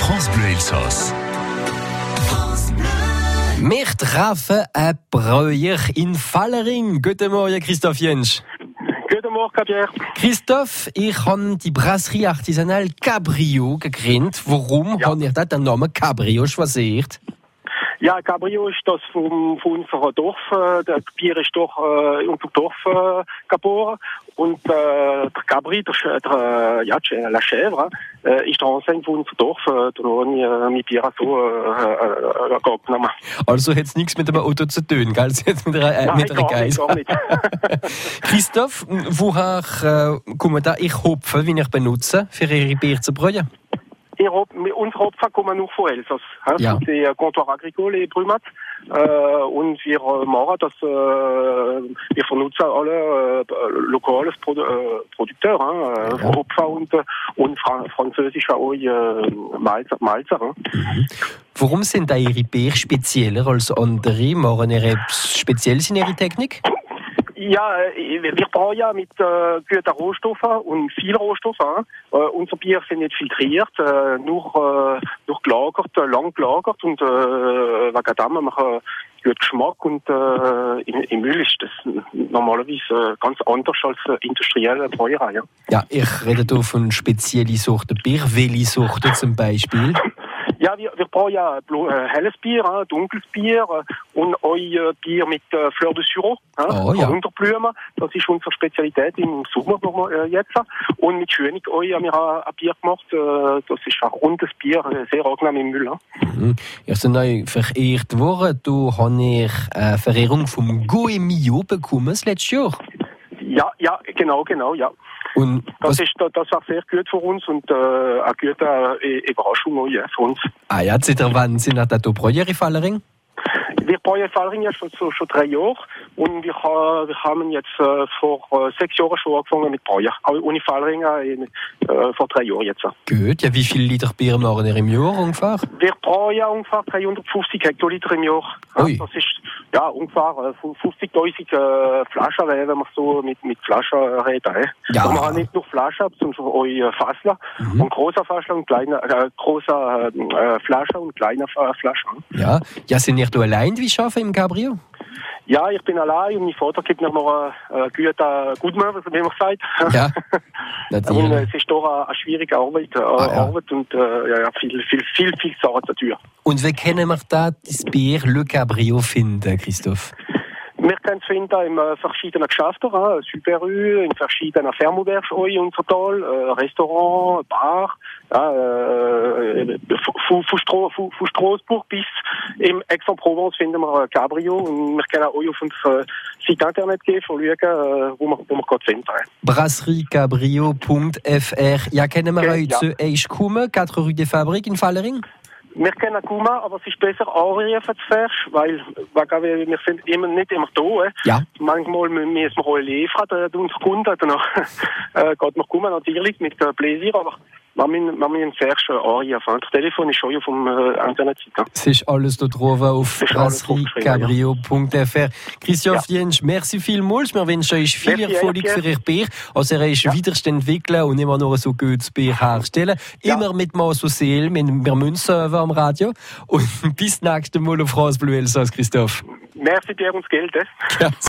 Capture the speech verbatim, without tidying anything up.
France Bleu Elsass. Wir treffen einen Breuer in Vallering. Guten Morgen, Christoph Jentsch. Guten Morgen, Pierre. Christoph, ich habe die Brasserie Artisanale Cabrio gegründet. Warum Ja. habt ihr da den Namen Cabrio choisiert? Ja, Cabrio ist das vom, von unserem Dorf. äh, Das Bier ist doch äh, in unserem Dorf äh, geboren. Und äh, der Cabri, der, Sch- der, äh, ja, la Chèvre, äh, ist der Ansänger von unserem Dorf. Äh, da habe ich äh, mein Bier so äh, äh, genommen. Also hat es nichts mit einem Auto zu tun, gell? Es hat mit einer, äh, Nein, mit einer gar nicht, Geist. gar nicht. Christoph, woher äh, kommt da ich Hopfen, wie ich benutze, für ihre Bier zu brühen? Ihr Hop- Unser Hopfen kommt noch von Elsass. Hein? Ja. C'est äh, Comptoir Agricole et Brumat. Äh, und wir äh, machen das, äh, wir vernutzen alle äh, lokale Produ äh, Produkteure, hein? Ja. äh, Hopfen und, äh, und Fra französische auch, äh, Malzer. Malzer hein? Mhm. Warum sind da ihre Bier spezieller als andere? Machen ihre speziell in ihre Technik? Ja, äh, wir brauchen ja mit äh, guten Rohstoffen und viel Rohstoffen. Hein? Äh, unser Bier sind nicht filtriert, äh, nur, äh, nur gelagert, äh, lang gelagert und äh, wegen dem machen guten Geschmack und äh, im, im Müll ist das normalerweise äh, ganz anders als äh, industrielle Brauerei. Ja, Ja, ich rede hier von speziellen Sorten Bier. Welche Sorten zum Beispiel? ja wir, wir brauchen ja blo- äh, helles Bier, hein, dunkles Bier äh, und auch äh, Bier mit äh, Fleur de Sureau, hein, Oh, ja. Runderblumen. Das ist unsere Spezialität im Sommer noch, äh, jetzt. Und mit Schönig auch haben wir ein, ein Bier gemacht. Äh, das ist ein rundes Bier, äh, sehr angenehm im Müll. Hein. Mhm. Ich bin neu verehrt worden. Du habe ich eine Verehrung vom Goemio bekommen das letzte Jahr. Ja, ja, genau, genau, ja. Und Das was, ist, das war sehr gut für uns und äh, eine gute äh, Überraschung auch, ja, für uns. ah ja, seit wann sind da da Breuer in Vallering? Wir bauen Vallering ja schon, so, schon drei Jahre und wir, ha, wir haben jetzt äh, vor äh, sechs Jahren schon angefangen mit Bauen. Auch ohne Vallering äh, vor drei Jahren jetzt. Gut, ja, wie viele Liter Bier machen ihr im Jahr ungefähr? Wir brauchen ja ungefähr dreihundertfünfzig Hektoliter im Jahr. Ja, Ui. das ist ja ungefähr äh, fünfzigtausend äh, Flaschen, wenn man so mit, mit Flaschen äh, redet. Äh. Ja. Und wir haben nicht nur Flaschen, sondern auch äh, Fassler. Mhm. Und großer Fassler und kleiner, äh, großer äh, Flaschen und kleiner äh, Flaschen. Ja, ja, sind ihr da allein wie schaffen im Cabrio? Ja, ich bin allein und mein Vater gibt mir noch einen guten Gutmann, wie man sagt. Ja, Und natürlich. äh, es ist doch eine, eine schwierige Arbeit, äh, Ah, ja. Arbeit und äh, ja, ja, viel, viel, viel, viel Sachen zu tun. Und wie können wir da das Bier Le Cabrio finden, Christoph? Wir können es finden in äh, verschiedenen Geschäften, äh, Super-U, in verschiedenen Fermobergs in unser Tal, äh, Restaurant, Bar, ja, äh, von, von, Stro, von, von Straßburg bis im Aix-en-Provence finden wir äh, Cabrio und wir können auch auf unsere Seite Internet gehen, schauen, äh, wo wir, wo wir gerade finden. brasserie cabrio punkt f r. Ja, können wir Okay, heute ja. zu euch kommen, vier Rue des Fabriques in Vallering? Wir können kommen, aber es ist besser anrufen zuerst, weil, weil wir sind immer, nicht immer da. Äh. Ja. Manchmal müssen wir auch liefern, äh, unsere Kunden. Danach äh, geht man kommen, natürlich mit äh, Pläsier, aber wir müssen, wir müssen zuerst anrufen. Das Telefon ist schon auf dem äh, Internetseite. Es ist alles da drauf auf Es ist alles brasserie cabrio punkt f r. Christoph Ja. Jentsch, merci vielmals. Wir wünschen euch viel Merci, Erfolg Pierre. für ihr Bier. Also er ist Ja. weiterentwickeln und immer noch so gutes Bier herstellen. Ja. Immer mit Maß und Seele. Wir wir müssen serven am Radio. Und bis nächstes Mal auf France Bleu Elsass, Christoph. Merci dir ums Geld. Äh. Ja.